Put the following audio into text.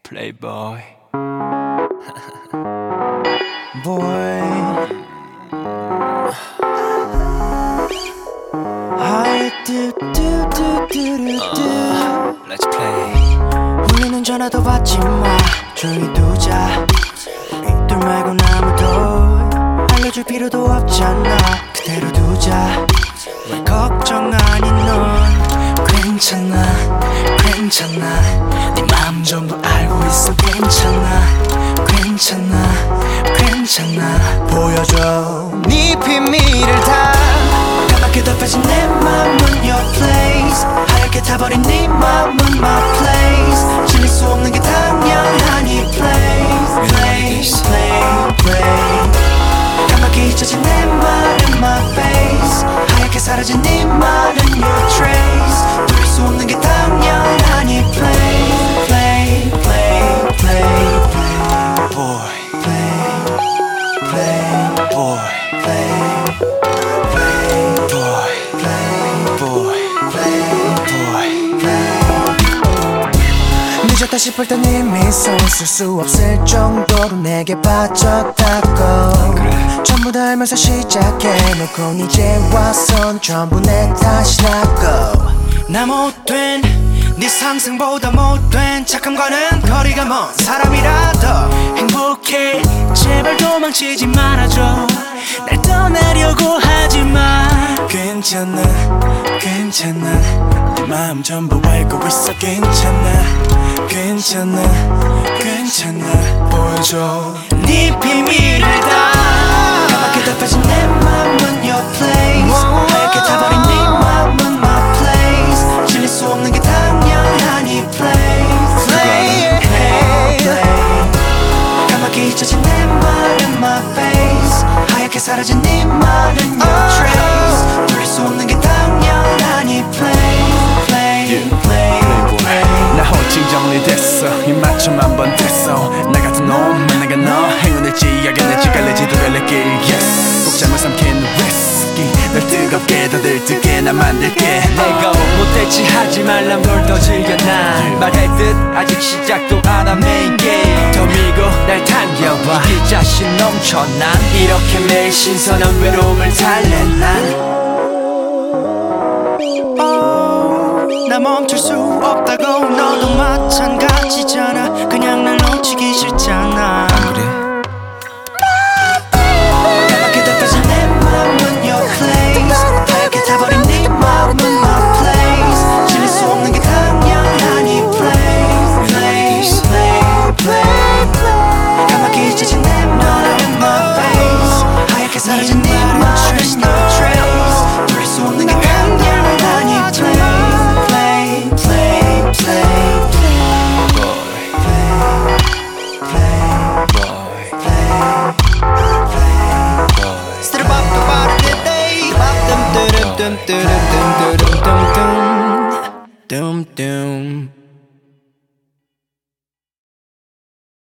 Playboy. Boy, I do. Let's play. 울리는 전화도 받지 마. 조용히 두자. 이들 말고 아무도 알려줄 필요도 없잖아. 그대로 두자. 왜 걱정 아닌 넌 괜찮아. 네 마음 전부 알고 있어. 괜찮아. 보여줘 네 비밀을 다. 까맣게 덮여진 내 맘은 your place. 하얗게 타버린 네 맘은 my place. 질릴 수 없는 게 당연하니 play. 까맣게 잊혀진 내 말은 my face. 하얗게 사라진 네 말은 your trace. 돌릴 수 없는 게 당연하니 play. Boy, 늦었다 싶을 땐 이미 손 쓸 수 없을 정도로 내게 빠졌다고. 그래. 전부 다 알면서 시작해놓고 이제 와선 전부 내 탓이라고. 나 못된 네 상승보다 못된 착함과는 거리가 먼 사람이라도 행복해. 제발 도망치지 말아줘. 날 떠나려고 하지마. 괜찮아. 네 마음 전부 알고 있어. 괜찮아. 보여줘 네 비밀을 다. 까맣게 덮여진 내 맘은 your place. 하얗게 타버린 네 맘은 my place. 질릴 수 없는 게 당연하니 play. 까맣게 잊혀진 내 말은 my face. 하얗게 사라진 네 말은 your trace. 돌릴 수 없는 게 당연하니 play. 나 호칭 정리됐어. 이 맞춤 한번 됐어. 나 같은 놈 만나가 너 행운일지 악연일지 갈래지도 갈래길 yes. 복장을 삼킨 위스키 널 뜨겁게 더 들뜨게 나 만들게. 내가 못했지 하지 말란 걸 더 즐겨. 난 말했듯 아직 시작도 안 한 메인 게임. 더 밀고 날 당겨봐. 이길 자신 넘쳐. 난 이렇게 매일 신선한 외로움을 달래. 난 나 멈출 수 없다고. 너도 마찬가지잖아. 그냥 날 놓치기 싫잖아. 안 그래? 까맣게 덮여진 내 맘은 your place. 하얗게 타버린 네 맘은 my place. 질릴 수 없는 게 당연하니 play. 까맣게 잊혀진 내 말은 my face. 하얗게 사라진 네 말은 trace. 돌릴 수 없는 게 당연하니 play. Dum dum